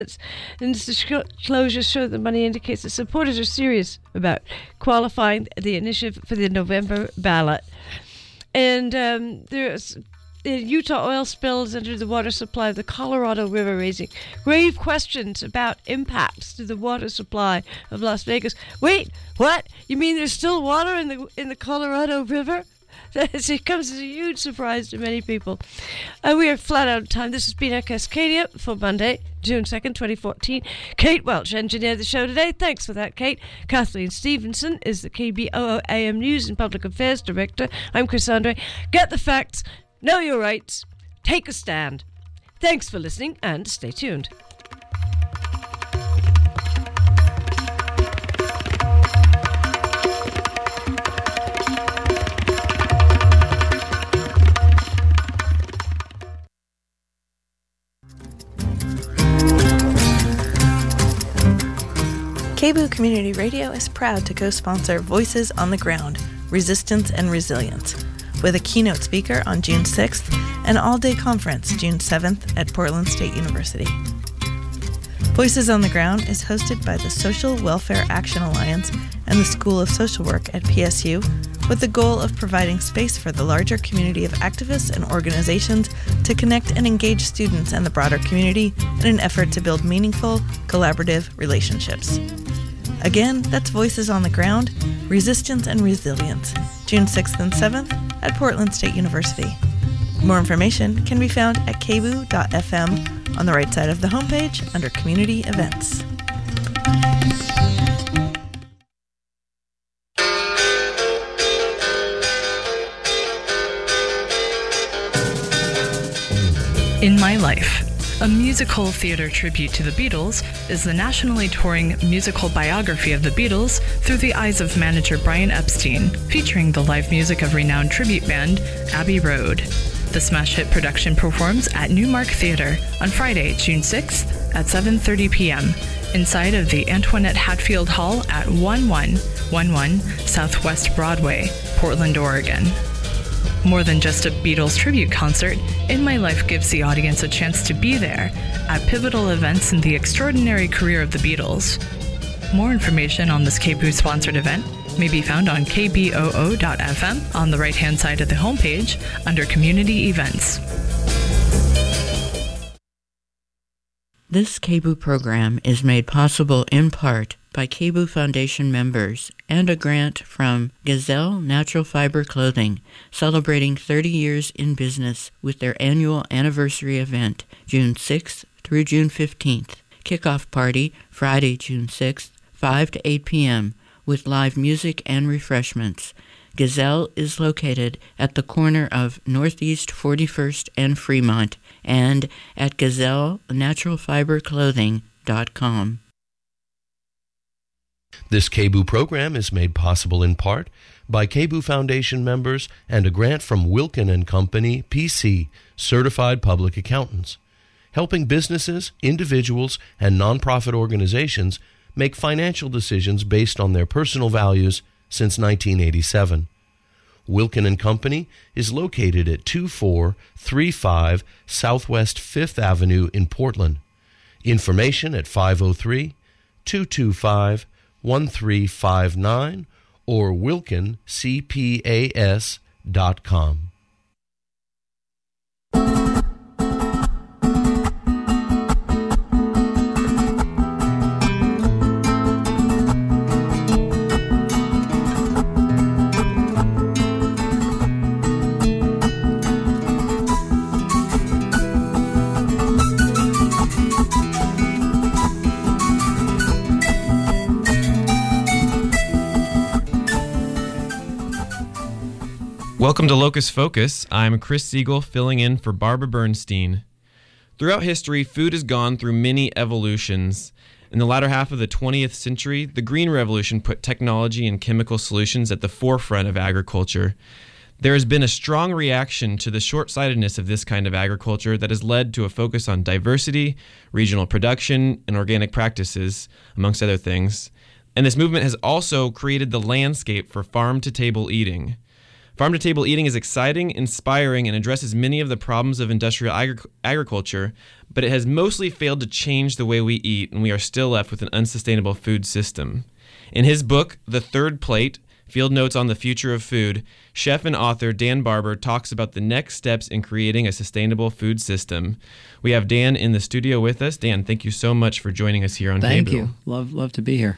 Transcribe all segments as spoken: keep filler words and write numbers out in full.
And this disclosure show the money indicates that supporters are serious about qualifying the initiative for the November ballot. And um, there's the Utah oil spills entered the water supply of the Colorado River, raising grave questions about impacts to the water supply of Las Vegas. Wait, what? You mean there's still water in the in the Colorado River? It comes as a huge surprise to many people. Uh, we are flat out of time. This has been Cascadia for Monday, June second, twenty fourteen. Kate Welch engineered the show today. Thanks for that, Kate. Kathleen Stevenson is the K B O O A M News and Public Affairs Director. I'm Chris Andre. Get the facts, know your rights, take a stand. Thanks for listening and stay tuned. K B O O Community Radio is proud to co-sponsor Voices on the Ground, Resistance and Resilience, with a keynote speaker on June sixth and all-day conference June seventh at Portland State University. Voices on the Ground is hosted by the Social Welfare Action Alliance and the School of Social Work at P S U, with the goal of providing space for the larger community of activists and organizations to connect and engage students and the broader community in an effort to build meaningful, collaborative relationships. Again, that's Voices on the Ground, Resistance and Resilience, June sixth and seventh at Portland State University. More information can be found at k b o o dot f m on the right side of the homepage under Community Events. In My Life, a musical theater tribute to the Beatles, is the nationally touring musical biography of the Beatles through the eyes of manager Brian Epstein, featuring the live music of renowned tribute band Abbey Road. The smash hit production performs at Newmark Theater on Friday, June sixth at seven thirty p.m. inside of the Antoinette Hatfield Hall at eleven eleven Southwest Broadway, Portland, Oregon. More than just a Beatles tribute concert, In My Life gives the audience a chance to be there at pivotal events in the extraordinary career of the Beatles. More information on this K B O O-sponsored event may be found on k b o o dot f m on the right-hand side of the homepage under Community Events. This K B O O program is made possible in part by K B O O Foundation members and a grant from Gazelle Natural Fiber Clothing, celebrating thirty years in business with their annual anniversary event, June sixth through June fifteenth. Kickoff party, Friday, June sixth, five to eight p.m., with live music and refreshments. Gazelle is located at the corner of Northeast forty-first and Fremont and at gazelle natural fiber clothing dot com. This K B O O program is made possible in part by K B O O Foundation members and a grant from Wilkin and Company, P C, Certified Public Accountants, helping businesses, individuals, and nonprofit organizations make financial decisions based on their personal values since nineteen eighty-seven. Wilkin and Company is located at two four three five Southwest fifth Avenue in Portland. Information at five oh three, two two five, one three five nine or wilkin c p a s dot com. Welcome to Locus Focus. I'm Chris Siegel, filling in for Barbara Bernstein. Throughout history, food has gone through many evolutions. In the latter half of the twentieth century, the Green Revolution put technology and chemical solutions at the forefront of agriculture. There has been a strong reaction to the short-sightedness of this kind of agriculture that has led to a focus on diversity, regional production, and organic practices, amongst other things. And this movement has also created the landscape for farm-to-table eating. Farm-to-table eating is exciting, inspiring, and addresses many of the problems of industrial agri- agriculture, but it has mostly failed to change the way we eat, and we are still left with an unsustainable food system. In his book, The Third Plate, Field Notes on the Future of Food, chef and author Dan Barber talks about the next steps in creating a sustainable food system. We have Dan in the studio with us. Dan, thank you so much for joining us here on Thank K B O. you. Love love to be here.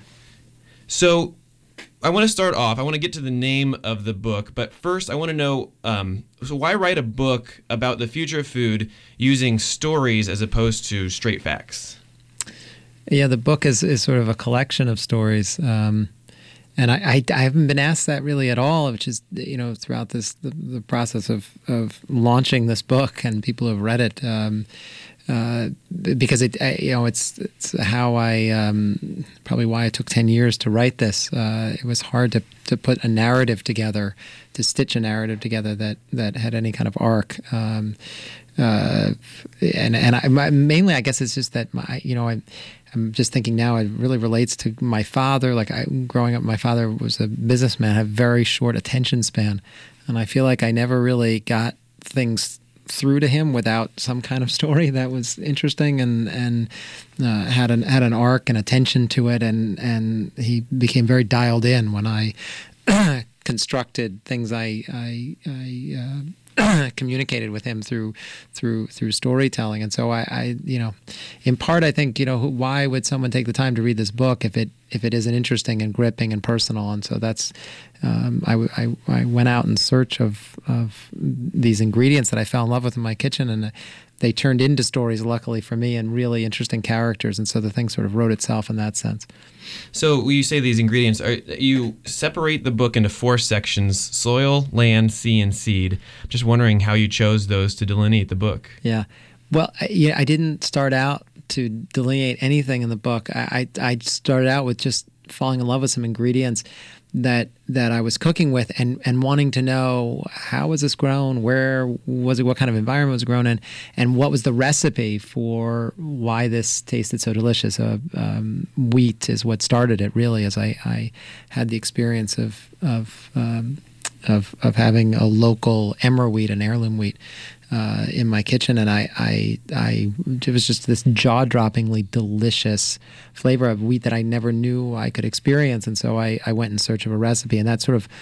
So I want to start off. I want to get to the name of the book, but first I want to know, um, so why write a book about the future of food using stories as opposed to straight facts? Yeah, the book is, is sort of a collection of stories. Um, And I, I, I haven't been asked that really at all, which is, you know, throughout this the, the process of, of launching this book, and people have read it, um, uh, because it, I, you know, it's it's how I um, probably why it took ten years to write this. Uh, it was hard to, to put a narrative together, to stitch a narrative together that, that had any kind of arc. Um, uh, and and I, my, mainly, I guess it's just that my, you know, I. I'm just thinking now it really relates to my father. Like I, growing up, my father was a businessman, had very short attention span. And I feel like I never really got things through to him without some kind of story that was interesting and, and uh, had an had an arc and attention to it. And, and he became very dialed in when I constructed things I, I, I uh, communicated with him through through through storytelling. And so I, I you know in part I think you know why would someone take the time to read this book if it if it isn't interesting and gripping and personal. And so that's um, I, I, I went out in search of of these ingredients that I fell in love with in my kitchen, and they turned into stories, luckily for me, and really interesting characters. And so the thing sort of wrote itself in that sense. So when you say these ingredients, are, you separate the book into four sections: soil, land, sea, and seed. I'm just wondering how you chose those to delineate the book. Yeah. Well, I, yeah, I didn't start out to delineate anything in the book. I, I, I started out with just falling in love with some ingredients that that I was cooking with, and, and wanting to know how was this grown, where was it, what kind of environment was it grown in, and what was the recipe for why this tasted so delicious. Uh, um, wheat is what started it, really, as I, I had the experience of of, um, of of having a local emmer wheat, an heirloom wheat, Uh, in my kitchen, and I, I, I, it was just this jaw-droppingly delicious flavor of wheat that I never knew I could experience, and so I, I went in search of a recipe, and that sort of,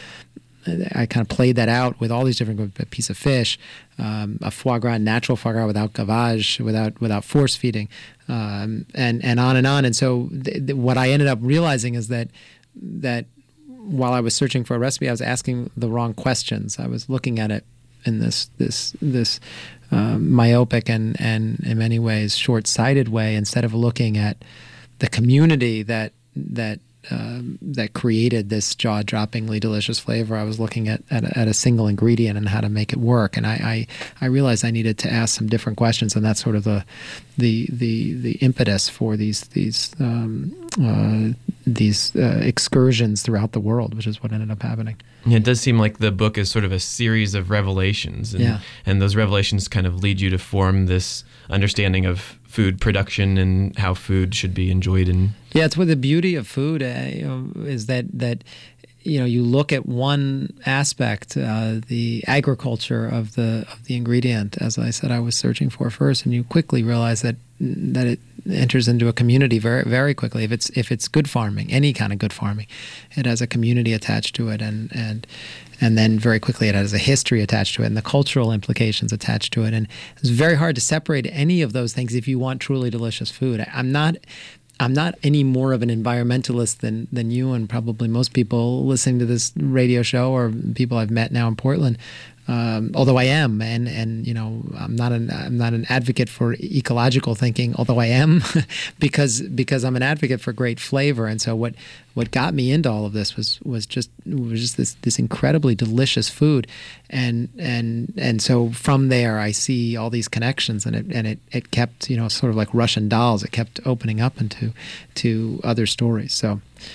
I kind of played that out with all these different, a piece of fish, um, a foie gras, natural foie gras without gavage, without without force feeding, um, and and on and on. And so th- th- what I ended up realizing is that that while I was searching for a recipe, I was asking the wrong questions. I was looking at it in this this this um, myopic and, and in many ways short-sighted way, instead of looking at the community that that um, that created this jaw-droppingly delicious flavor. I was looking at, at, a, at a single ingredient and how to make it work, and I, I, I realized I needed to ask some different questions, and that's sort of the the the, the impetus for these these um, uh, these uh, excursions throughout the world, which is what ended up happening. Yeah, it does seem like the book is sort of a series of revelations, and, yeah. and those revelations kind of lead you to form this understanding of food production and how food should be enjoyed. And yeah, it's what the beauty of food uh, you know, is that that you know you look at one aspect, uh, the agriculture of the of the ingredient, as I said I was searching for first, and you quickly realize that that it enters into a community very very quickly. If it's if it's good farming, any kind of good farming, it has a community attached to it, and and and then very quickly it has a history attached to it and the cultural implications attached to it. And it's very hard to separate any of those things if you want truly delicious food. I'm not I'm not any more of an environmentalist than than you and probably most people listening to this radio show or people I've met now in Portland. Um, although I am, and, and you know, I'm not an I'm not an advocate for ecological thinking. Although I am, because because I'm an advocate for great flavor. And so what what got me into all of this was was just was just this this incredibly delicious food, and and and so from there I see all these connections, and it and it, it kept you know sort of like Russian dolls. It kept opening up into to other stories. So.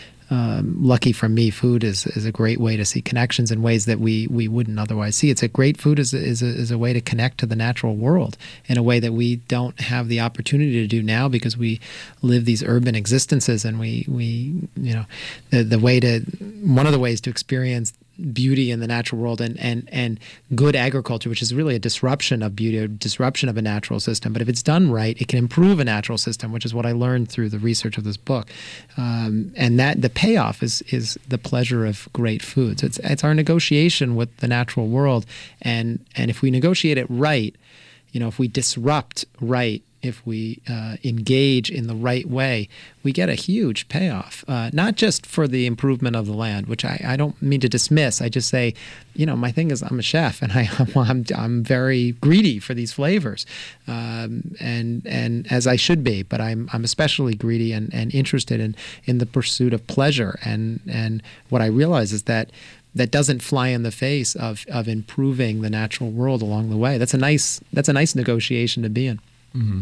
Um, lucky for me, food is, is a great way to see connections in ways that we, we wouldn't otherwise see. It's a great food is a, is a, is a way to connect to the natural world in a way that we don't have the opportunity to do now because we live these urban existences, and we, we you know the the way to one of the ways to experience beauty in the natural world and, and, and good agriculture, which is really a disruption of beauty, a disruption of a natural system. But if it's done right, it can improve a natural system, which is what I learned through the research of this book. Um, and that the payoff is is the pleasure of great food. So it's it's our negotiation with the natural world, and and if we negotiate it right, you know, if we disrupt right, if we uh, engage in the right way, we get a huge payoff, uh, not just for the improvement of the land, which I, I don't mean to dismiss. I just say, you know, my thing is I'm a chef and I, I'm, I'm very greedy for these flavors, um, and and as I should be, but I'm I'm especially greedy and, and interested in, in the pursuit of pleasure. And, and what I realize is that that doesn't fly in the face of, of improving the natural world along the way. That's a nice that's a nice negotiation to be in. Mm-hmm.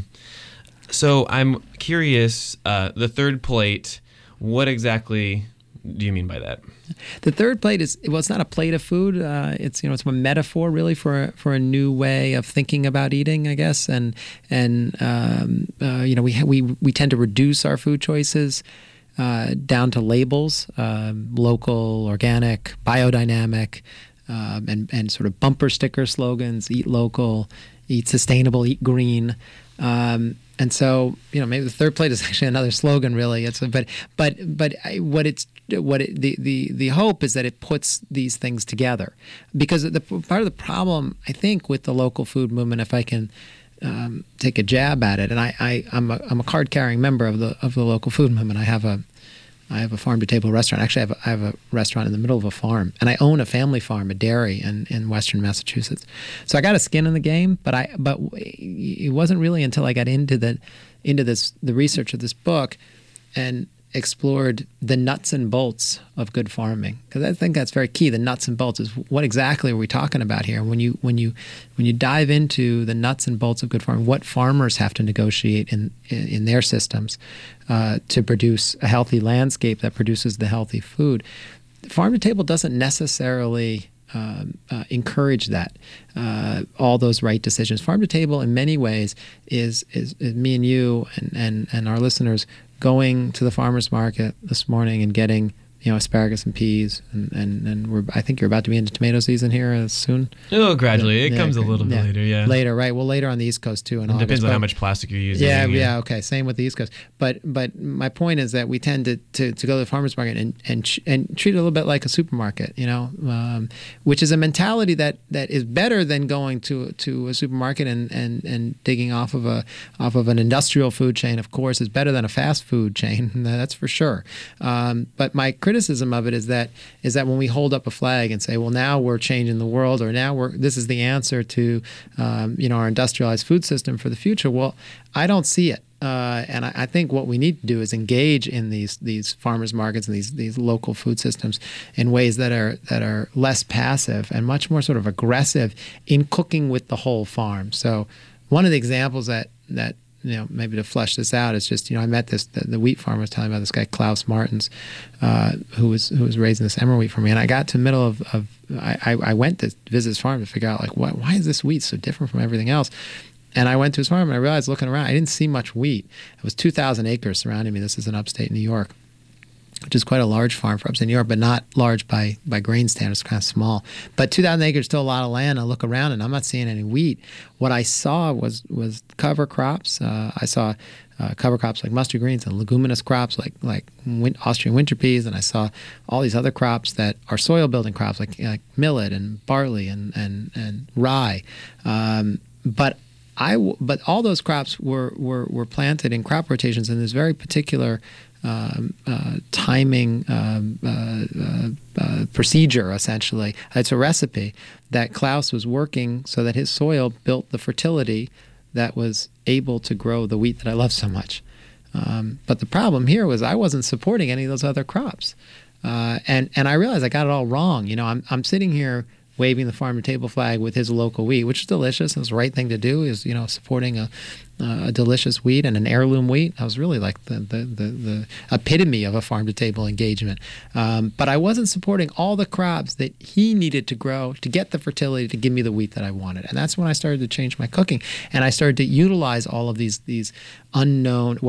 So I'm curious, uh, the third plate, what exactly do you mean by that? The third plate is, well, it's not a plate of food. Uh, it's, you know, it's a metaphor really for for a new way of thinking about eating, I guess. And and um, uh, you know, we we we tend to reduce our food choices uh, down to labels: um, local, organic, biodynamic, um, and and sort of bumper sticker slogans: eat local, eat sustainable, eat green. Um, and so, you know, maybe the third plate is actually another slogan, really. It's a, but but but I, what it's what it, the the the hope is that it puts these things together, because the part of the problem, I think, with the local food movement, if I can um, take a jab at it, and I, I I'm a I'm a card carrying member of the of the local food movement. I have a I have a farm to table restaurant. Actually, I have, a, I have a restaurant in the middle of a farm, and I own a family farm, a dairy in, in Western Massachusetts. So I got a skin in the game, but I but it wasn't really until I got into the into this the research of this book and explored the nuts and bolts of good farming, because I think that's very key. The nuts and bolts is what exactly are we talking about here? When you when you when you dive into the nuts and bolts of good farming, what farmers have to negotiate in in, in their systems uh, to produce a healthy landscape that produces the healthy food. Farm to table doesn't necessarily um, uh, encourage that, uh, all those right decisions. Farm to table, in many ways, is is, is me and you and, and, and our listeners going to the farmer's market this morning and getting, you know, asparagus and peas, and, and, and we're I think you're about to be into tomato season here uh, soon. Oh, gradually. Yeah, it yeah, comes a little yeah. bit later, yeah. Later, right. Well, later on the East Coast, too. In It August, depends on but, how much plastic you're using. Yeah, yeah, okay. Same with the East Coast. But but my point is that we tend to, to, to go to the farmer's market and, and and treat it a little bit like a supermarket, you know, um, which is a mentality that, that is better than going to to a supermarket and, and, and digging off of a off of an industrial food chain, of course, is better than a fast food chain. That's for sure. Um, but my criticism of it is that That is that when we hold up a flag and say, well, now we're changing the world, or now we're this is the answer to um, you know, our industrialized food system for the future. Well, I don't see it, uh, and I, I think what we need to do is engage in these these farmers markets and these these local food systems in ways that are that are less passive and much more sort of aggressive in cooking with the whole farm. So one of the examples that that you know, maybe to flesh this out, it's just, you know, I met this, the, the wheat farmer was telling me about this guy, Klaus Martens, uh, who was who was raising this emmer wheat for me. And I got to the middle of, of I, I went to visit his farm to figure out, like, what, why is this wheat so different from everything else? And I went to his farm and I realized, looking around, I didn't see much wheat. It was two thousand acres surrounding me. This is in upstate New York, which is quite a large farm for upstate New York, but not large by, by grain standards, kind of small. But two thousand acres is still a lot of land. I look around and I'm not seeing any wheat. What I saw was was cover crops. Uh, I saw uh, cover crops like mustard greens and leguminous crops like like win- Austrian winter peas, and I saw all these other crops that are soil building crops like, like millet and barley and and and rye. Um, but I but all those crops were, were were planted in crop rotations in this very particular Um, uh, timing um, uh, uh, uh, procedure, essentially. It's a recipe that Klaus was working so that his soil built the fertility that was able to grow the wheat that I love so much. Um, but the problem here was I wasn't supporting any of those other crops. Uh, and, and I realized I got it all wrong. You know, I'm, I'm sitting here waving the farm to table flag with his local wheat, which is delicious. It's the right thing to do, is, you know, supporting a, uh, a delicious wheat and an heirloom wheat. I was really like the the, the, the epitome of a farm to table engagement. Um, but I wasn't supporting all the crops that he needed to grow to get the fertility to give me the wheat that I wanted. And that's when I started to change my cooking. And I started to utilize all of these these unknown, well,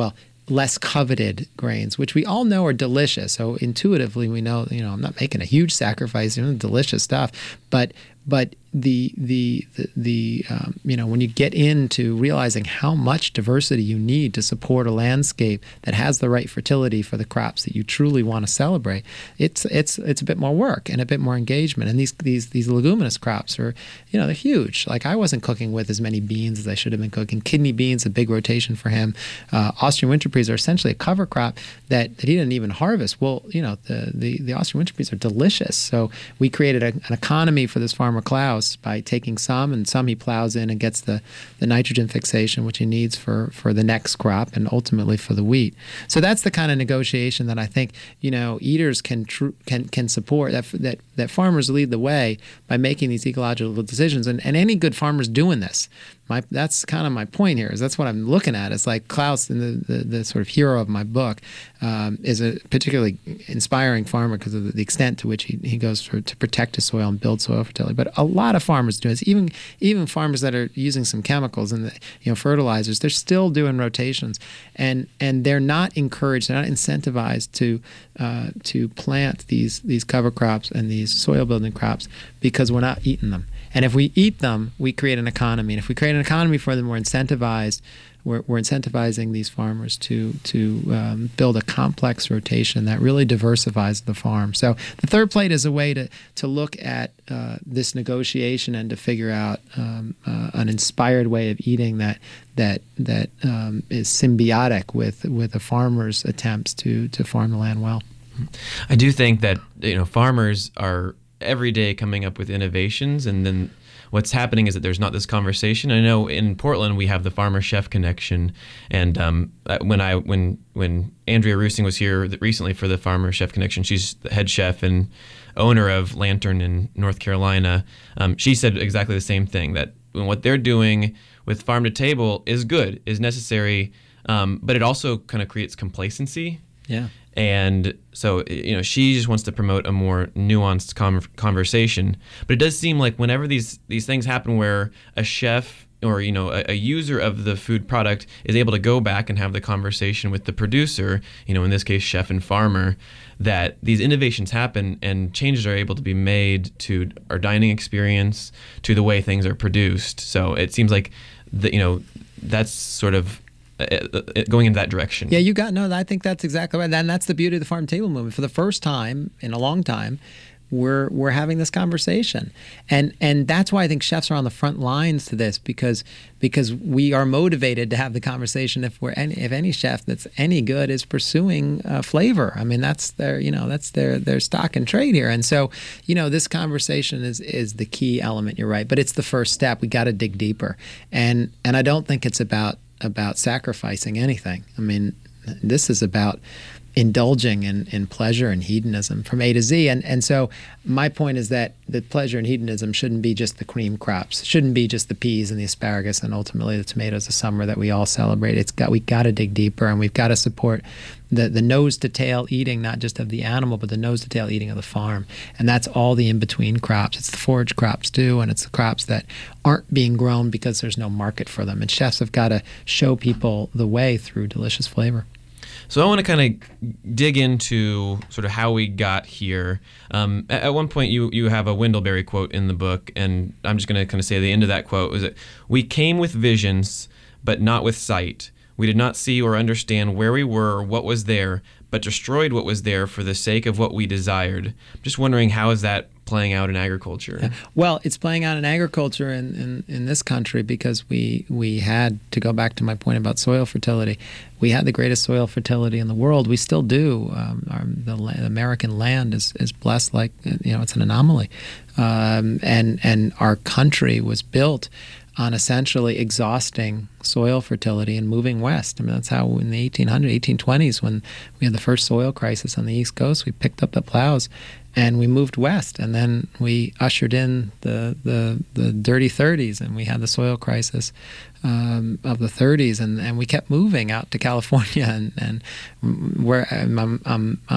less coveted grains, which we all know are delicious. So intuitively, we know, you know, I'm not making a huge sacrifice, you know, delicious stuff, but but the the the, the um, you know, when you get into realizing how much diversity you need to support a landscape that has the right fertility for the crops that you truly want to celebrate, it's it's it's a bit more work and a bit more engagement. And these these these leguminous crops are, you know, they're huge. Like I wasn't cooking with as many beans as I should have been cooking. Kidney beans, a big rotation for him. Uh, Austrian winter peas are essentially a cover crop that, that he didn't even harvest. Well, you know, the the, the Austrian winter peas are delicious. So we created a, an economy for this farmer Klaus by taking some, and some he plows in and gets the, the nitrogen fixation which he needs for, for the next crop and ultimately for the wheat. So that's the kind of negotiation that I think, you know, eaters can tr- can can support, that that that farmers lead the way by making these ecological decisions, and, and any good farmer's doing this. My, that's kind of my point here, is that's what I'm looking at. It's like Klaus, the, the, the sort of hero of my book, um, is a particularly inspiring farmer because of the, the extent to which he, he goes for, to protect his soil and build soil fertility. But a lot of farmers do this. Even even farmers that are using some chemicals and the, you know, fertilizers, they're still doing rotations, and and they're not encouraged, they're not incentivized to uh, to plant these these cover crops and these soil building crops because we're not eating them. And if we eat them, we create an economy. And if we create an economy for them, we're incentivized. We're, we're incentivizing these farmers to to um, build a complex rotation that really diversifies the farm. So the third plate is a way to to look at uh, this negotiation and to figure out um, uh, an inspired way of eating that that that um, is symbiotic with with a farmer's attempts to to farm the land well. I do think that, you know, farmers are every day coming up with innovations, and then what's happening is that there's not this conversation. I know in Portland we have the farmer chef connection, and um, when I when when Andrea Roosing was here recently for the farmer chef connection, she's the head chef and owner of Lantern in North Carolina. Um, she said exactly the same thing, that what they're doing with farm to table is good, is necessary, um, but it also kind of creates complacency. Yeah. And so, you know, she just wants to promote a more nuanced com- conversation. But it does seem like whenever these, these things happen where a chef or, you know, a, a user of the food product is able to go back and have the conversation with the producer, you know, in this case, chef and farmer, that these innovations happen and changes are able to be made to our dining experience, to the way things are produced. So it seems like, the, you know, that's sort of going in that direction. Yeah, you got, no, I think that's exactly right. And that's the beauty of the farm table movement. For the first time in a long time, we're we're having this conversation. And and that's why I think chefs are on the front lines to this, because because we are motivated to have the conversation if we're any, if any chef that's any good is pursuing uh, flavor. I mean, that's their, you know, that's their their stock and trade here. And so, you know, this conversation is is the key element, you're right, but it's the first step. We got to dig deeper. And and I don't think it's about about sacrificing anything. I mean, this is about indulging in, in pleasure and hedonism from A to Z. And and so my point is that the pleasure and hedonism shouldn't be just the cream crops. It shouldn't be just the peas and the asparagus and ultimately the tomatoes of summer that we all celebrate. It's got we got to dig deeper, and we've got to support the the nose to tail eating, not just of the animal, but the nose to tail eating of the farm. And that's all the in-between crops. It's the forage crops too, and it's the crops that aren't being grown because there's no market for them. And chefs have got to show people the way through delicious flavor. So I want to kind of dig into sort of how we got here. Um, at, at one point, you you have a Wendleberry quote in the book, and I'm just going to kind of say the end of that quote was that we came with visions, but not with sight. We did not see or understand where we were or what was there, but destroyed what was there for the sake of what we desired. I'm just wondering, how is that playing out in agriculture? Yeah. Well, it's playing out in agriculture in, in, in this country because we we had, to go back to my point about soil fertility, we had the greatest soil fertility in the world. We still do. Um, our, the, the American land is, is blessed like, you know, it's an anomaly. Um, and, and our country was built on essentially exhausting soil fertility and moving west. I mean, that's how in the eighteen hundreds, eighteen twenties, when we had the first soil crisis on the East Coast, we picked up the plows and we moved west. And then we ushered in the the, the dirty thirties, and we had the soil crisis um, of the thirties, and, and we kept moving out to California, and, and where I'm, I'm, I'm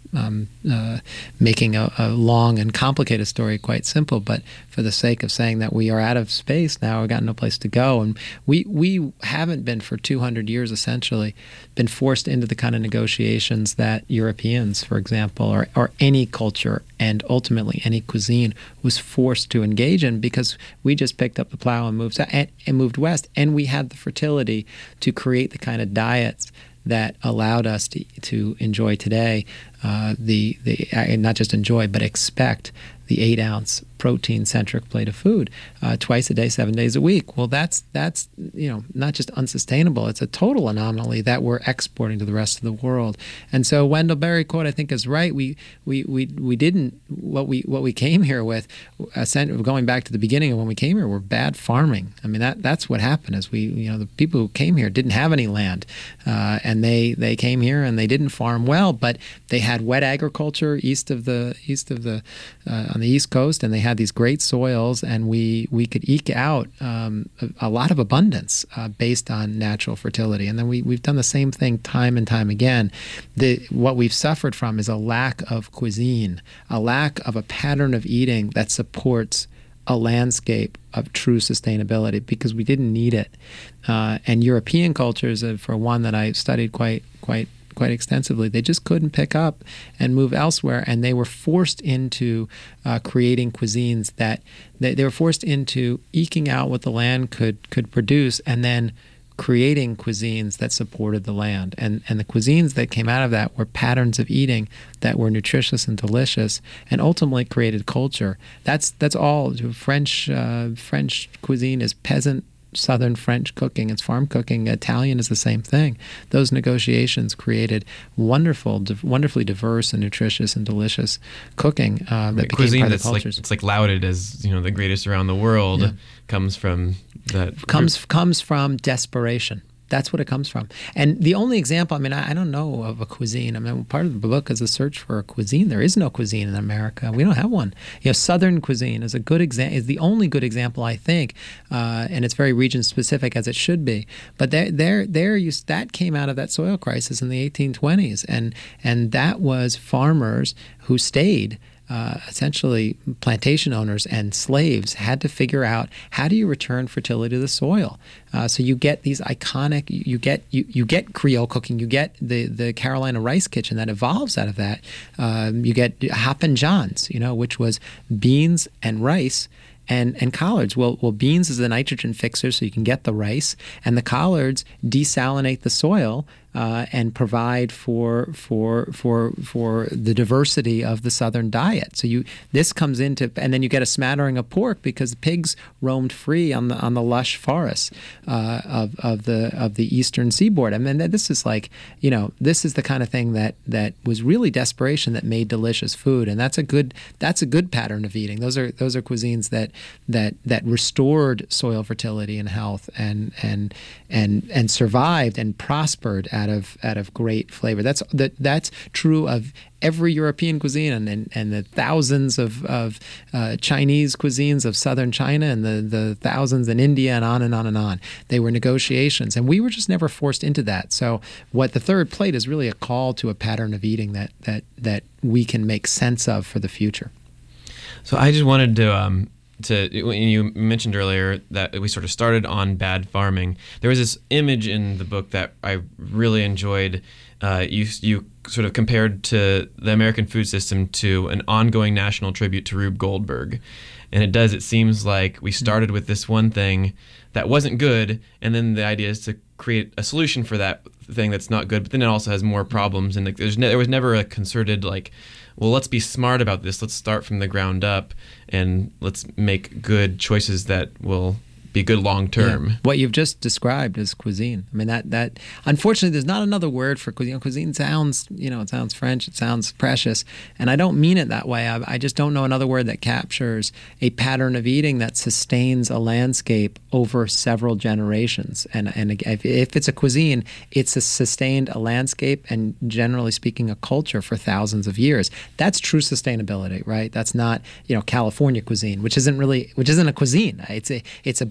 um, uh, making a, a long and complicated story quite simple, but for the sake of saying that we are out of space now, we've got no place to go. And we, we haven't been for two hundred years, essentially, been forced into the kind of negotiations that Europeans, for example, or, or any culture and ultimately any cuisine was forced to engage in, because we just picked up the plow and moved, and, and moved west, and we had the fertility to create the kind of diets that allowed us to, to enjoy today, uh, the, the uh, not just enjoy, but expect the eight-ounce protein-centric plate of food uh, twice a day, seven days a week. Well, that's that's you know not just unsustainable; it's a total anomaly that we're exporting to the rest of the world. And so Wendell Berry quote, I think, is right. We we we we didn't what we what we came here with. Uh, going back to the beginning of when we came here, were bad farming. I mean that that's what happened. Is we you know the people who came here didn't have any land, uh, and they they came here and they didn't farm well, but they had wet agriculture east of the east of the uh, on the East Coast, and they had these great soils, and we we could eke out um, a, a lot of abundance uh, based on natural fertility. And then we we've done the same thing time and time again. The what we've suffered from is a lack of cuisine, a lack of a pattern of eating that supports a landscape of true sustainability, because we didn't need it. Uh, and European cultures, uh, for one that I studied quite quite. quite extensively, they just couldn't pick up and move elsewhere, and they were forced into uh, creating cuisines that they, they were forced into eking out what the land could could produce, and then creating cuisines that supported the land. And and the cuisines that came out of that were patterns of eating that were nutritious and delicious, and ultimately created culture. That's that's all. French uh, French cuisine is peasant. Southern French cooking, it's farm cooking. Italian is the same thing. Those negotiations created wonderful, di- wonderfully diverse and nutritious and delicious cooking uh, that right. became Cuisine part of that's the like cultures. it's like lauded as you know the greatest around the world Yeah. comes from that comes group. comes from desperation. That's what it comes from. And the only example, I mean, I, I don't know of a cuisine. I mean, part of the book is a search for a cuisine. There is no cuisine in America. We don't have one. You know, Southern cuisine is a good example. Is the only good example, I think, uh, and it's very region specific, as it should be. But there, there, there, you, that came out of that soil crisis in the eighteen twenties, and and that was farmers who stayed. Uh, essentially, plantation owners and slaves had to figure out, how do you return fertility to the soil? Uh, so you get these iconic, you get you, you get Creole cooking, you get the, the Carolina rice kitchen that evolves out of that. Um, you get Hoppin' John's, you know, which was beans and rice. And, and collards. Well, well, beans is a nitrogen fixer, so you can get the rice, and the collards desalinate the soil uh, and provide for for for for the diversity of the southern diet. So you this comes into, and then you get a smattering of pork because pigs roamed free on the on the lush forests uh, of of the of the eastern seaboard. I mean, this is like you know this is the kind of thing that that was really desperation that made delicious food, and that's a good that's a good pattern of eating. Those are those are cuisines that. that that restored soil fertility and health and and and and survived and prospered out of out of great flavor. That's that that's true of every European cuisine, and and, and the thousands of of uh, Chinese cuisines of southern China, and the the thousands in India, and on and on and on. They were negotiations, and we were just never forced into that. So what the third plate is really a call to a pattern of eating that that that we can make sense of for the future. So I just wanted to. Um To when you mentioned earlier that we sort of started on bad farming, there was this image in the book that I really enjoyed. Uh, you you sort of compared to the American food system to an ongoing national tribute to Rube Goldberg, and it does. It seems like we started with this one thing that wasn't good, and then the idea is to create a solution for that thing that's not good, but then it also has more problems, and there's ne- there was never a concerted like. Well, let's be smart about this. Let's start from the ground up, and let's make good choices that will be good long term. Yeah. What you've just described is cuisine. I mean, that that unfortunately, there's not another word for cuisine. You know, cuisine sounds, you know, it sounds French. It sounds precious, and I don't mean it that way. I, I just don't know another word that captures a pattern of eating that sustains a landscape over several generations. And and if, if it's a cuisine, it's a sustained a landscape and, generally speaking, a culture for thousands of years. That's true sustainability, right? That's not you know California cuisine, which isn't really which isn't a cuisine. It's a it's a bunch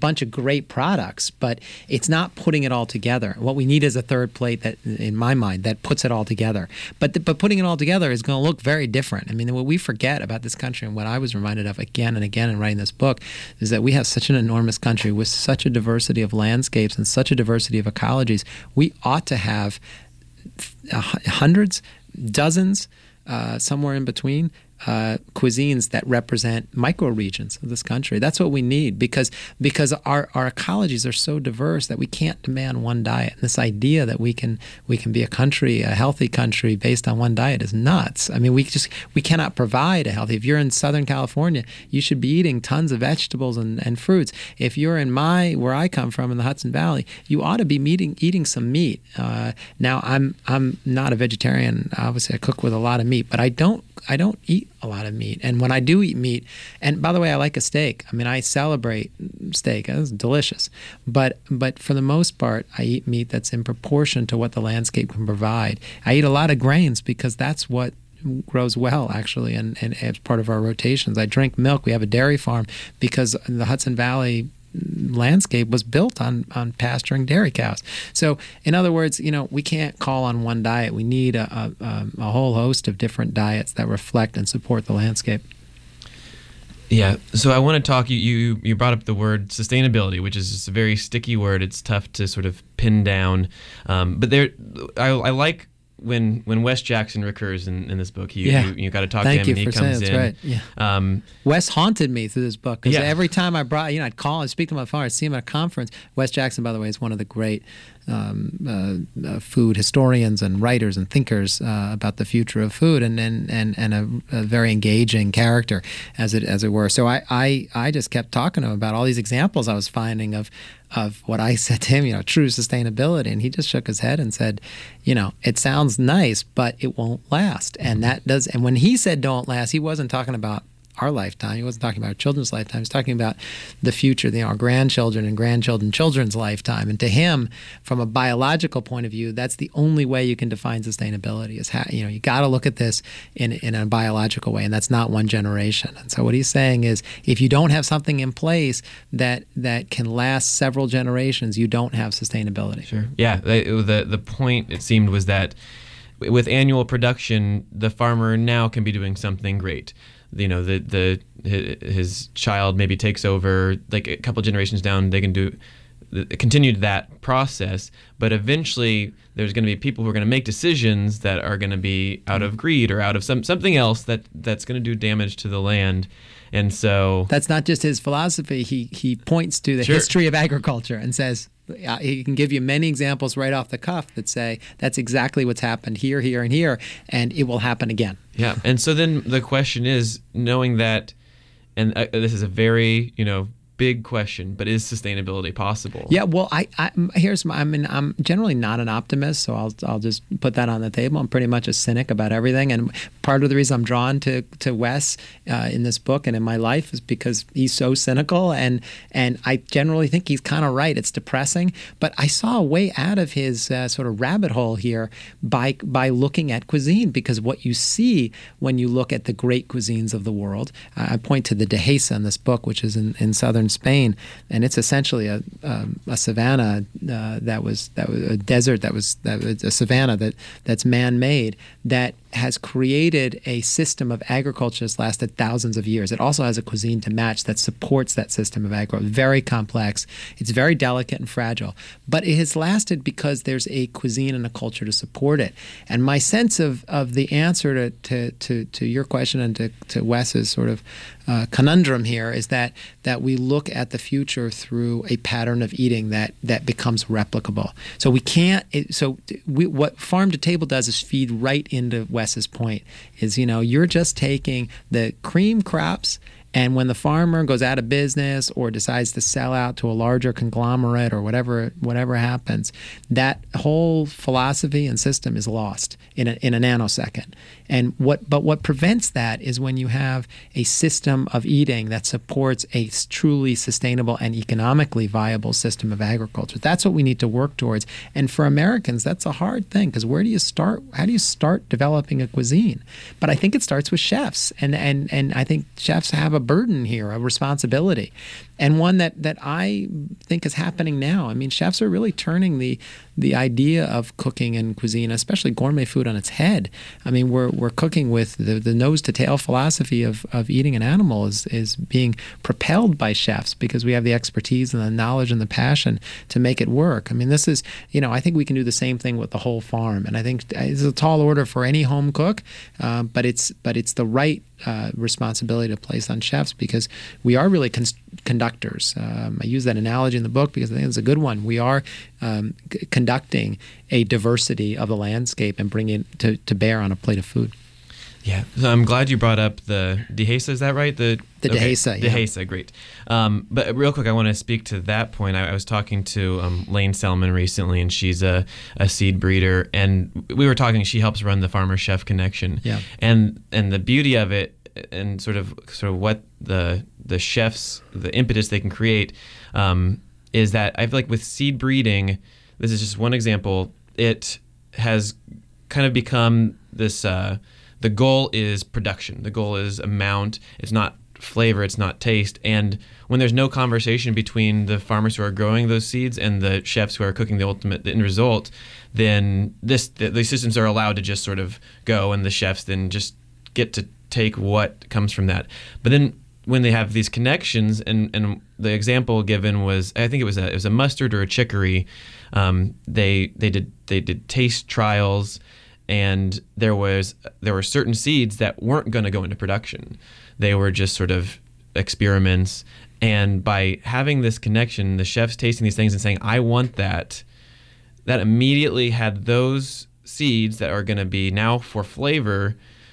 bunch of great products, but it's not putting it all together. What we need is a third plate that, in my mind, that puts it all together. But the, but putting it all together is going to look very different. I mean, what we forget about this country, and what I was reminded of again and again in writing this book, is that we have such an enormous country with such a diversity of landscapes and such a diversity of ecologies. We ought to have hundreds, dozens, uh, somewhere in between, uh, cuisines that represent microregions of this country. That's what we need, because because our, our ecologies are so diverse that we can't demand one diet. And this idea that we can we can be a country, a healthy country based on one diet is nuts. I mean, we just we cannot provide a healthy. If you're in Southern California, you should be eating tons of vegetables and, and fruits. If you're in my where I come from in the Hudson Valley, you ought to be eating eating some meat. Uh, now, I'm I'm not a vegetarian. Obviously, I cook with a lot of meat, but I don't I don't eat a lot of meat. And when I do eat meat, and by the way, I like a steak. I mean, I celebrate steak. It's delicious. But but for the most part, I eat meat that's in proportion to what the landscape can provide. I eat a lot of grains because that's what grows well, actually, and, and as part of our rotations. I drink milk. We have a dairy farm because the Hudson Valley landscape was built on on pasturing dairy cows. So in other words, you know, we can't call on one diet. We need a, a, a whole host of different diets that reflect and support the landscape. Yeah, so I want to talk, you, you you brought up the word sustainability, which is just a very sticky word. It's tough to sort of pin down. Um, but there, I, I like when when Wes Jackson recurs in, in this book. You, yeah. you, you got to talk Thank to him you and he for comes saying, in. that's right. Yeah. Um, Wes haunted me through this book because yeah. every time I brought, you know, I'd call and speak to him on the phone, I'd see him at a conference. Wes Jackson, by the way, is one of the great um, uh, uh, food historians and writers and thinkers uh, about the future of food, and and and, and a, a very engaging character, as it as it were. So I, I I just kept talking to him about all these examples I was finding of of what I said to him, you know, true sustainability. And he just shook his head and said, you know, it sounds nice, but it won't last. And that does, and when he said don't last, he wasn't talking about our lifetime. He wasn't talking about our children's lifetime. He was talking about the future, you know, our grandchildren and grandchildren, children's lifetime. And to him, from a biological point of view, that's the only way you can define sustainability is how, you know, you got to look at this in, in a biological way, and that's not one generation. And so what he's saying is if you don't have something in place that that can last several generations, you don't have sustainability. Sure. Yeah. The, the point, it seemed, was that with annual production, the farmer now can be doing something great. You know, the the his child maybe takes over, like a couple generations down, they can do continue that process, but eventually there's going to be people who are going to make decisions that are going to be out of greed or out of some something else that that's going to do damage to the land. And so that's not just his philosophy. He he points to the sure. history of agriculture and says, he can give you many examples right off the cuff that say that's exactly what's happened here, here, and here, and it will happen again. Yeah, and so then the question is, knowing that, and uh, this is a very, you know, big question, but is sustainability possible? Yeah, well, I, I here's my, I mean, I'm generally not an optimist, so I'll I'll just put that on the table. I'm pretty much a cynic about everything, and part of the reason I'm drawn to to Wes uh, in this book and in my life is because he's so cynical, and and I generally think he's kind of right. It's depressing, but I saw a way out of his uh, sort of rabbit hole here by by looking at cuisine, because what you see when you look at the great cuisines of the world, uh, I point to the Dehesa in this book, which is in, in southern Spain, and it's essentially a um, a savanna uh, that was that was a desert that was that was a savanna that that's man-made, that has created a system of agriculture that's lasted thousands of years. It also has a cuisine to match that supports that system of agriculture. Very complex. It's very delicate and fragile, but it has lasted because there's a cuisine and a culture to support it. And my sense of, of the answer to, to, to, to your question and to, to Wes's sort of uh, conundrum here is that that we look at the future through a pattern of eating that that becomes replicable. So we can't. It, so we, what Farm to Table does is feed right into Wes's point. Is, you know, you're just taking the cream crops, and when the farmer goes out of business or decides to sell out to a larger conglomerate or whatever whatever happens, that whole philosophy and system is lost. in a, in a nanosecond. And what, but what prevents that is when you have a system of eating that supports a truly sustainable and economically viable system of agriculture. That's what we need to work towards. And for Americans, that's a hard thing, because where do you start? How do you start developing a cuisine? But I think it starts with chefs, and and and I think chefs have a burden here, a responsibility, and one that that I think is happening now. I mean, chefs are really turning the the idea of cooking and cuisine, especially gourmet food, on its head. I mean, we're we're cooking with the, the nose to tail philosophy of, of eating an animal is is being propelled by chefs, because we have the expertise and the knowledge and the passion to make it work. I mean, this is, you know, I think we can do the same thing with the whole farm, and I think it's a tall order for any home cook, uh, but it's but it's the right uh, responsibility to place on chefs, because we are really con- conductors. Um, I use that analogy in the book because I think it's a good one. We are um, c- conducting a diversity of the landscape and bringing it to, to bear on a plate of food. Yeah, so I'm glad you brought up the Dehesa. Is that right? The the okay. Dehesa. Yeah. Dehesa, great. Um, but real quick, I want to speak to that point. I, I was talking to um, Lane Selman recently, and she's a, a seed breeder, and we were talking. She helps run the Farmer Chef Connection. Yeah. And and the beauty of it, and sort of sort of what the the chefs, the impetus they can create, um, is that I feel like with seed breeding, this is just one example. It has kind of become this. Uh, The goal is production. The goal is amount. It's not flavor. It's not taste. And when there's no conversation between the farmers who are growing those seeds and the chefs who are cooking the ultimate the end result, then this the, the systems are allowed to just sort of go, and the chefs then just get to take what comes from that. But then when they have these connections, and, and the example given was, I think it was a it was a mustard or a chicory. Um, they they did they did taste trials. And there was there were certain seeds that weren't going to go into production. They were just sort of experiments. And by having this connection, the chefs tasting these things and saying, I want that, that immediately had those seeds that are going to be now for flavor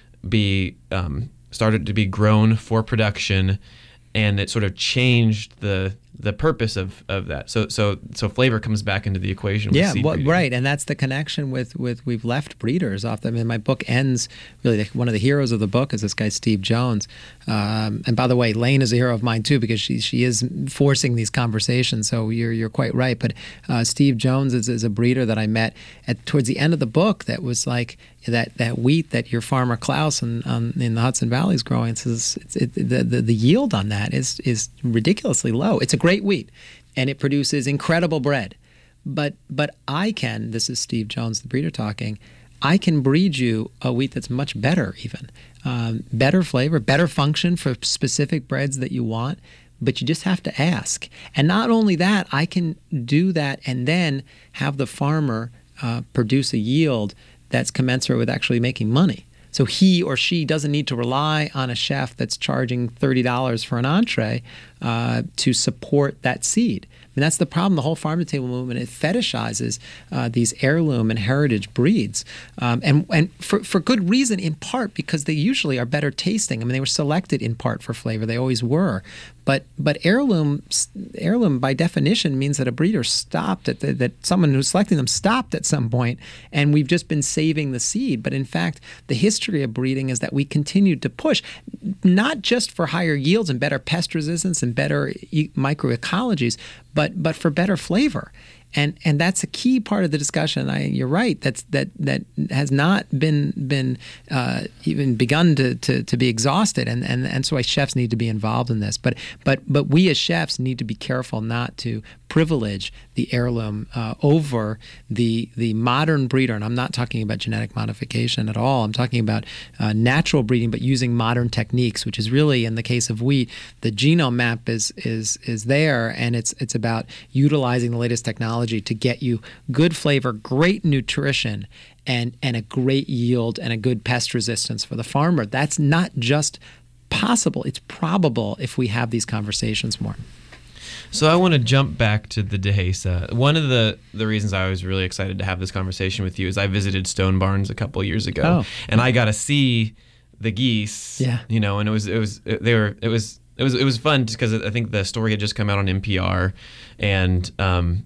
be um, started to be grown for production. And it sort of changed the the purpose of, of that. So so so flavor comes back into the equation. With yeah, seed well, breeding. right, and that's the connection with, with we've left breeders off. The, I mean, my book ends really. One of the heroes of the book is this guy Steve Jones. Um, and by the way, Lane is a hero of mine too, because she she is forcing these conversations. So you're you're quite right. But uh, Steve Jones is, is a breeder that I met at towards the end of the book. That was like that that wheat that your farmer Klaus in, um, in the Hudson Valley is growing. It's, it's, it, the, the the yield on that is is ridiculously low. It's a great wheat, and it produces incredible bread. But but I can, this is Steve Jones, the breeder talking, I can breed you a wheat that's much better even. Um, better flavor, better function for specific breads that you want, but you just have to ask. And not only that, I can do that and then have the farmer uh, produce a yield that's commensurate with actually making money. So he or she doesn't need to rely on a chef that's charging thirty dollars for an entree uh, to support that seed. I mean, that's the problem. The whole farm-to-table movement, it fetishizes uh, these heirloom and heritage breeds. Um, and and for, for good reason, in part because they usually are better tasting. I mean, they were selected in part for flavor. They always were. But but heirloom heirloom by definition means that a breeder stopped at the, that someone who's selecting them stopped at some point, and we've just been saving the seed. But in fact, the history of breeding is that we continued to push, not just for higher yields and better pest resistance and better e- microecologies, but but for better flavor. And and that's a key part of the discussion. I, you're right. That's that that has not been been uh, even begun to, to, to be exhausted. And, and and so why chefs need to be involved in this. But but but we as chefs need to be careful not to privilege the heirloom uh, over the the modern breeder. And I'm not talking about genetic modification at all. I'm talking about uh, natural breeding, but using modern techniques, which is really, in the case of wheat, the genome map is is is there, and it's it's about utilizing the latest technology to get you good flavor, great nutrition, and and a great yield and a good pest resistance for the farmer. That's not just possible, it's probable if we have these conversations more. So I want to jump back to the Dehesa. One of the, the reasons I was really excited to have this conversation with you is I visited Stone Barns a couple of years ago, oh. and I got to see the geese. Yeah. You know, and it was it was they were it was it was it was fun because I think the story had just come out on N P R, and um,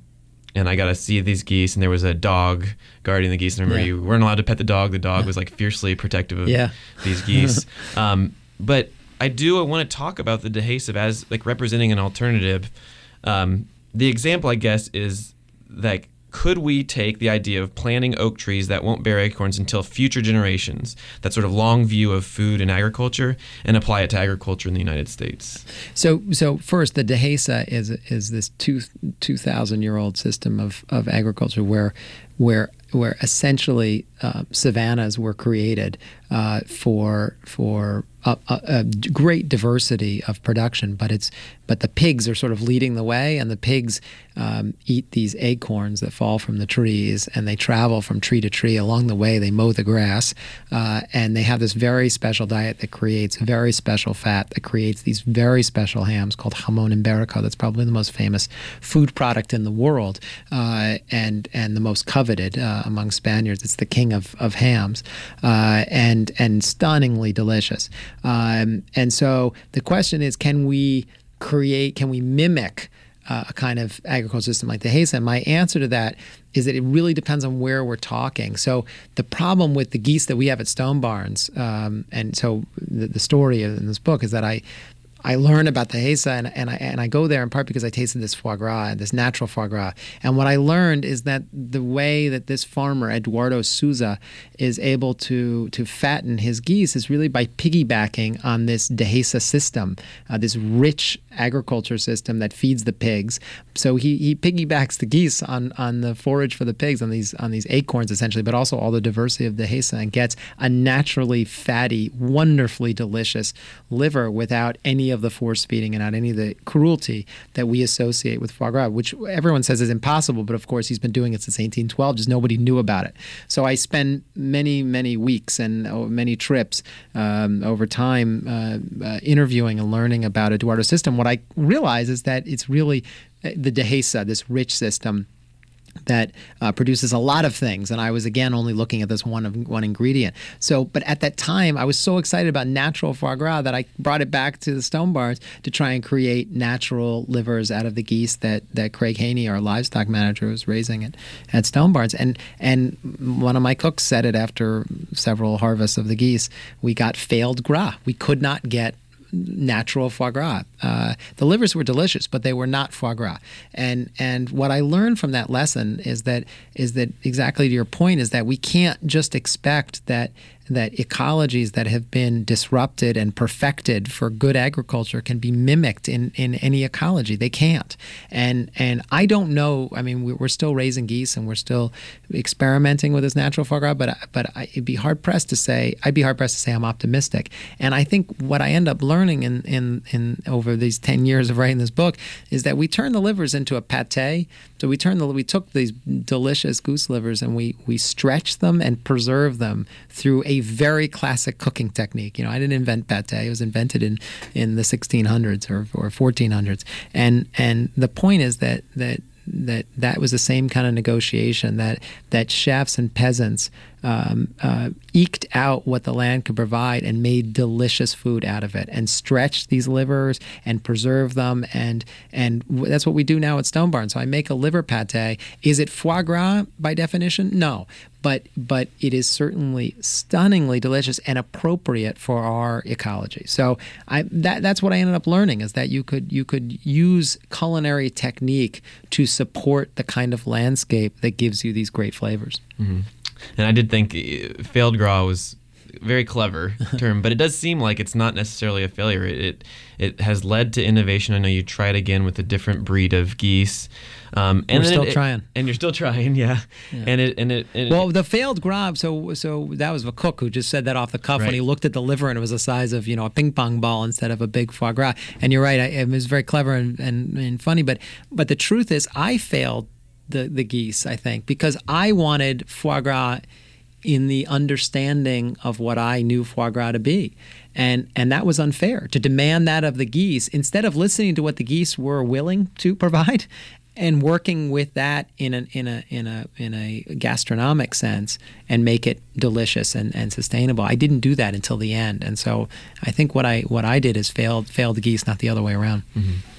and I got to see these geese, and there was a dog guarding the geese. And I remember Yeah. you weren't allowed to pet the dog. The dog was like fiercely protective of Yeah. these geese. um, but I do I want to talk about the Dehesa as like representing an alternative. Um, the example, I guess, is that could we take the idea of planting oak trees that won't bear acorns until future generations, that sort of long view of food and agriculture, and apply it to agriculture in the United States? So, so first, the Dehesa is is this two two thousand year old system of, of agriculture where where where essentially uh, savannas were created uh, for for a, a, a great diversity of production, but it's but the pigs are sort of leading the way, and the pigs um, eat these acorns that fall from the trees, and they travel from tree to tree. Along the way, they mow the grass, uh, and they have this very special diet that creates very special fat, that creates these very special hams called jamón ibérico. That's probably the most famous food product in the world, uh, and and the most coveted uh, among Spaniards. It's the king of of hams, uh, and and stunningly delicious. Um, and so the question is, can we create, can we mimic uh, a kind of agricultural system like the Dehesa? And my answer to that is that it really depends on where we're talking. So the problem with the geese that we have at Stone Barns, um, and so the, the story in this book is that I I learn about the Dehesa, and, and, I, and I go there in part because I tasted this foie gras, this natural foie gras. And what I learned is that the way that this farmer, Eduardo Souza, is able to, to fatten his geese is really by piggybacking on this Dehesa system, uh, this rich agriculture system that feeds the pigs. So he, he piggybacks the geese on, on the forage for the pigs, on these on these acorns essentially, but also all the diversity of the Dehesa, and gets a naturally fatty, wonderfully delicious liver without any of the force feeding and not any of the cruelty that we associate with foie gras, which everyone says is impossible, but of course he's been doing it since eighteen twelve, just nobody knew about it. So I spend many, many weeks and oh, many trips um, over time uh, uh, interviewing and learning about Eduardo's system. What I realize is that it's really the Dehesa, this rich system that uh, produces a lot of things, and I was again only looking at this one of one ingredient. So, but at that time, I was so excited about natural foie gras that I brought it back to the Stone Barns to try and create natural livers out of the geese that, that Craig Haney, our livestock manager, was raising at, at Stone Barns. And and one of my cooks said it after several harvests of the geese, we got failed gras. We could not get natural foie gras. Uh, the livers were delicious, but they were not foie gras. And and what I learned from that lesson is that is that exactly to your point is that we can't just expect that that ecologies that have been disrupted and perfected for good agriculture can be mimicked in, in any ecology. They can't. And and I don't know, I mean, we're still raising geese and we're still experimenting with this natural foie gras, but, but it'd be hard-pressed to say, I'd be hard-pressed to say I'm optimistic. And I think what I end up learning in, in, in over these ten years of writing this book is that we turn the livers into a pate. So we turned the, we took these delicious goose livers and we, we stretched them and preserved them through a very classic cooking technique. You know, I didn't invent pate. It was invented in, in the sixteen hundreds or, or fourteen hundreds. And and the point is that that that that was the same kind of negotiation that that chefs and peasants um, uh, eked out what the land could provide and made delicious food out of it and stretched these livers and preserved them. And and that's what we do now at Stone Barn. So I make a liver pate. Is it foie gras by definition? No. But but it is certainly stunningly delicious and appropriate for our ecology. So I that that's what I ended up learning is that you could you could use culinary technique to support the kind of landscape that gives you these great flavors. Mm-hmm. And I did think uh, failed gras was a very clever term, but it does seem like it's not necessarily a failure. It, it it has led to innovation. I know you tried again with a different breed of geese. Um, and We're still it, trying, and you're still trying, yeah. yeah. And it and it. And well, the failed gras. So so that was a cook who just said that off the cuff right. when he looked at the liver and it was the size of you know a ping pong ball instead of a big foie gras. And you're right, I, it was very clever and, and, and funny. But but the truth is, I failed the the geese. I think because I wanted foie gras in the understanding of what I knew foie gras to be. And and that was unfair to demand that of the geese instead of listening to what the geese were willing to provide and working with that in a in a in a in a gastronomic sense and make it delicious and, and sustainable. I didn't do that until the end. And so I think what I what I did is failed failed the geese, not the other way around. Mm-hmm.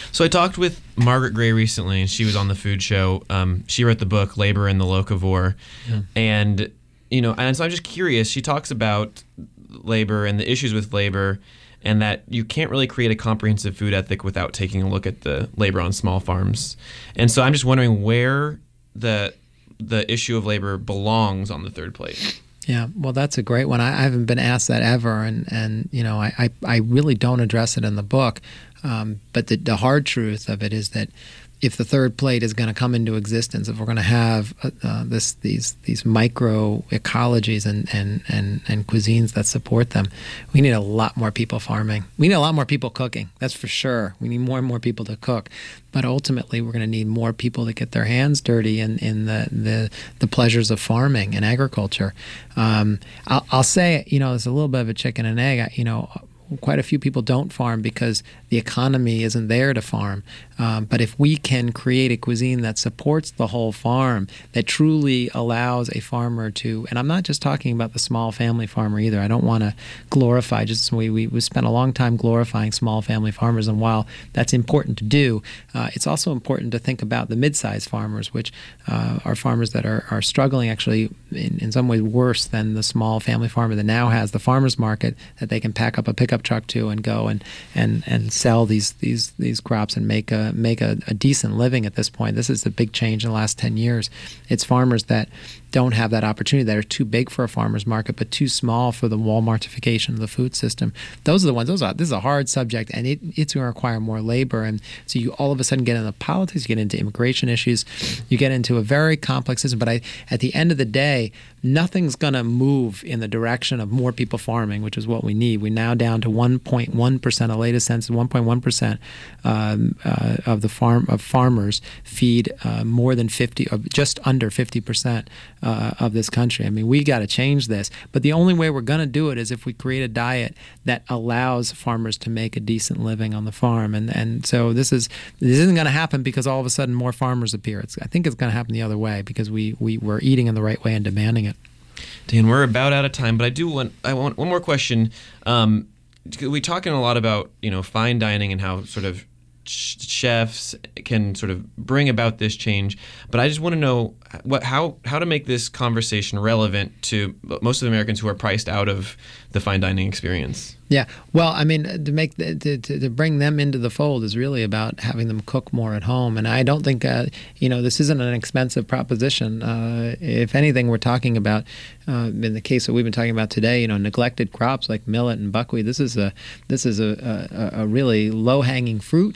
So I talked with Margaret Gray recently, and she was on the Food Show. Um, she wrote the book Labor and the Locavore, yeah. and you know, and so I'm just curious. She talks about labor and the issues with labor, and that you can't really create a comprehensive food ethic without taking a look at the labor on small farms. And so I'm just wondering where the the issue of labor belongs on the third plate. Yeah, well, that's a great one. I, I haven't been asked that ever, and, and you know, I, I, I really don't address it in the book. Um, but the, the hard truth of it is that if the third plate is going to come into existence, if we're going to have uh, this these these micro ecologies and, and, and, and cuisines that support them, we need a lot more people farming. We need a lot more people cooking. That's for sure. We need more and more people to cook. But ultimately, we're going to need more people to get their hands dirty in, in the, the the pleasures of farming and agriculture. Um, I'll, I'll say, you know, it's a little bit of a chicken and egg. You know, quite a few people don't farm because the economy isn't there to farm. Um, but if we can create a cuisine that supports the whole farm, that truly allows a farmer to, and I'm not just talking about the small family farmer either. I don't want to glorify, just we, we, we spent a long time glorifying small family farmers, and while that's important to do, uh, it's also important to think about the mid-sized farmers, which uh, are farmers that are, are struggling actually in, in some ways worse than the small family farmer that now has the farmer's market that they can pack up a pickup truck to and go and, and, and sell these these these crops and make a make a, a decent living at this point. This is the big change in the last ten years. It's farmers that don't have that opportunity, that are too big for a farmer's market but too small for the Walmartification of the food system. Those are the ones. Those are this is a hard subject, and it, it's going to require more labor. And so you all of a sudden get into politics, you get into immigration issues, you get into a very complex system. But I, at the end of the day, nothing's going to move in the direction of more people farming, which is what we need. We're now down to one point one percent, the latest census, one point one percent um, uh, of the farm of farmers feed uh, more than fifty, or just under fifty percent uh, of this country. I mean, we got to change this. But the only way we're going to do it is if we create a diet that allows farmers to make a decent living on the farm. And and so this is this isn't going to happen because all of a sudden more farmers appear. It's, I think it's going to happen the other way because we, we we're eating in the right way and demanding it. Dan, we're about out of time, but I do want I want one more question. Um, we talking a lot about you know fine dining and how sort of sh- chefs can sort of bring about this change, but I just want to know what how how to make this conversation relevant to most of the Americans who are priced out of the fine dining experience. Yeah, well, I mean, to make the, to, to to bring them into the fold is really about having them cook more at home. And I don't think, uh, you know, this isn't an expensive proposition. Uh, if anything, we're talking about, uh, in the case that we've been talking about today, you know, neglected crops like millet and buckwheat. This is a this is a a, a really low hanging fruit,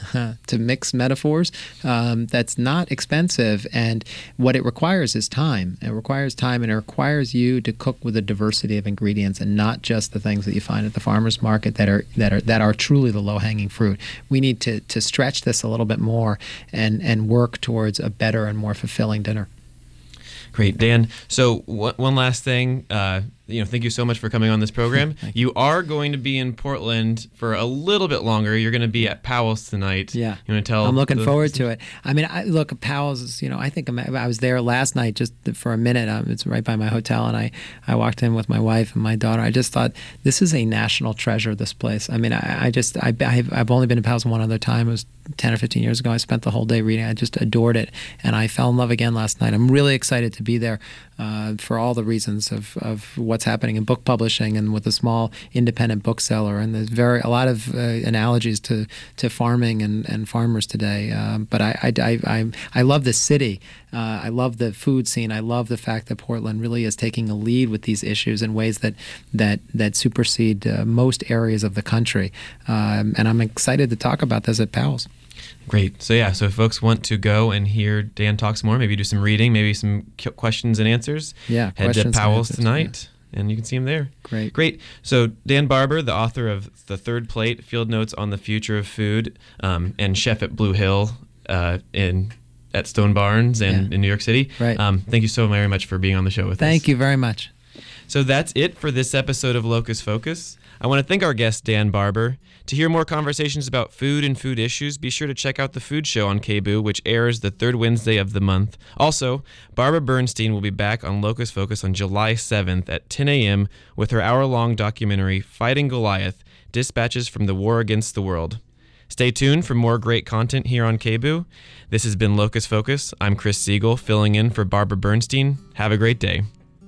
to mix metaphors. Um, that's not expensive, and what it requires is time. It requires time, and it requires you to cook with a diversity of ingredients and not just the things that you find at the farmers market that are that are that are truly the low-hanging fruit. We need to to stretch this a little bit more and and work towards a better and more fulfilling dinner. Great, Dan. So one, one last thing, uh, you know, thank you so much for coming on this program. You. you are going to be in Portland for a little bit longer. You're going to be at Powell's tonight. Yeah, you want to tell? I'm looking the, forward to it. I mean, I, look, Powell's is, you know, I think I'm, I was there last night just for a minute. Um, it's right by my hotel, and I, I walked in with my wife and my daughter. I just thought this is a national treasure. This place. I mean, I, I just I, I've, I've only been to Powell's one other time. It was ten or fifteen years ago. I spent the whole day reading. I just adored it, and I fell in love again last night. I'm really excited to be there uh, for all the reasons of, of what's happening in book publishing and with a small independent bookseller. And there's very a lot of uh, analogies to, to farming and, and farmers today. Uh, but I I, I, I I love this city. Uh, I love the food scene. I love the fact that Portland really is taking a lead with these issues in ways that that that supersede uh, most areas of the country. Um, and I'm excited to talk about this at Powell's. Great. So yeah, so if folks want to go and hear Dan talk some more, maybe do some reading, maybe some questions and answers, yeah, head to Powell's tonight, yeah. and you can see him there. Great. Great. So Dan Barber, the author of The Third Plate, Field Notes on the Future of Food, um, and chef at Blue Hill uh, in at Stone Barns and yeah. in New York City. Right. Um, thank you so very much for being on the show with thank us. Thank you very much. So that's it for this episode of Locus Focus. I want to thank our guest, Dan Barber. To hear more conversations about food and food issues, be sure to check out The Food Show on K B O O, which airs the third Wednesday of the month. Also, Barbara Bernstein will be back on Locus Focus on July seventh at ten a.m. with her hour-long documentary, Fighting Goliath, Dispatches from the War Against the World. Stay tuned for more great content here on K B O O. This has been Locus Focus. I'm Chris Siegel, filling in for Barbara Bernstein. Have a great day.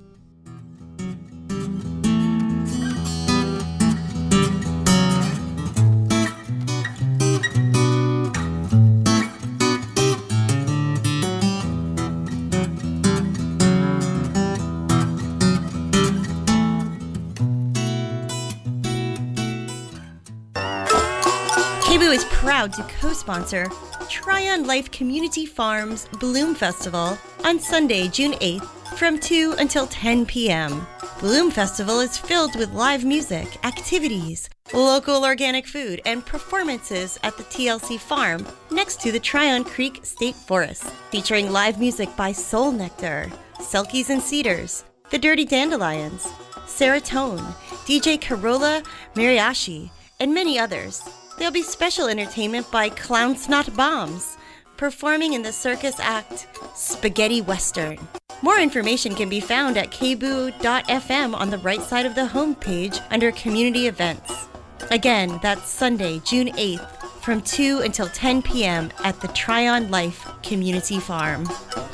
K B O O is proud to co-sponsor Tryon Life Community Farms Bloom Festival on Sunday, June eighth from two until ten p.m. Bloom Festival is filled with live music, activities, local organic food, and performances at the T L C farm next to the Tryon Creek State Forest, featuring live music by Soul Nectar, Selkies and Cedars, The Dirty Dandelions, Serotonin, D J Carola Mariachi, and many others. There'll be special entertainment by Clown Snot Bombs, performing in the circus act Spaghetti Western. More information can be found at k b o o dot f m on the right side of the homepage under Community Events. Again, that's Sunday, June eighth, from two until ten p.m. at the Tryon Life Community Farm.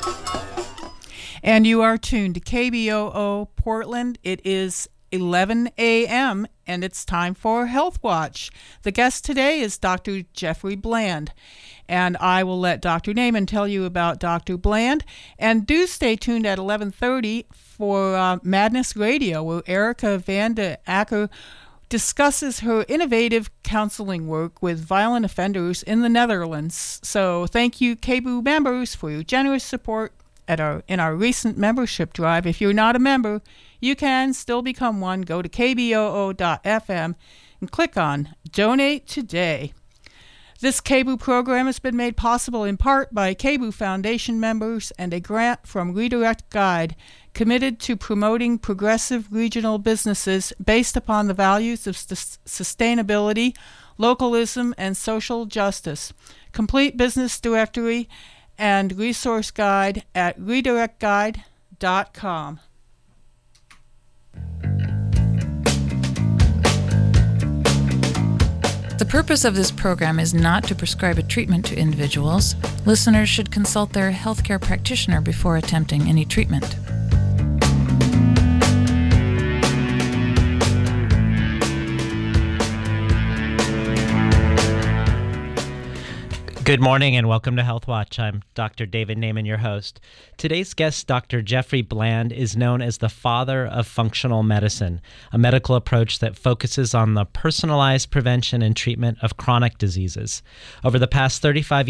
And you are tuned to K B O O Portland. It is eleven a.m. and it's time for Health Watch. The guest today is Doctor Jeffrey Bland, and I will let Doctor Naiman tell you about Doctor Bland. And do stay tuned at eleven thirty for uh, Madness Radio, where Erica van de Acker discusses her innovative counseling work with violent offenders in the Netherlands. So thank you, K B O O members, for your generous support at our in our recent membership drive. If you're not a member, you can still become one. Go to k b o o dot f m and click on Donate Today. This K B O O program has been made possible in part by K B O O Foundation members and a grant from Redirect Guide, committed to promoting progressive regional businesses based upon the values of st- sustainability, localism, and social justice. Complete business directory and resource guide at redirect guide dot com. The purpose of this program is not to prescribe a treatment to individuals. Listeners should consult their healthcare practitioner before attempting any treatment. Good morning and welcome to Health Watch. I'm Doctor David Naiman, your host. Today's guest, Doctor Jeffrey Bland, is known as the father of functional medicine, a medical approach that focuses on the personalized prevention and treatment of chronic diseases. Over the past thirty-five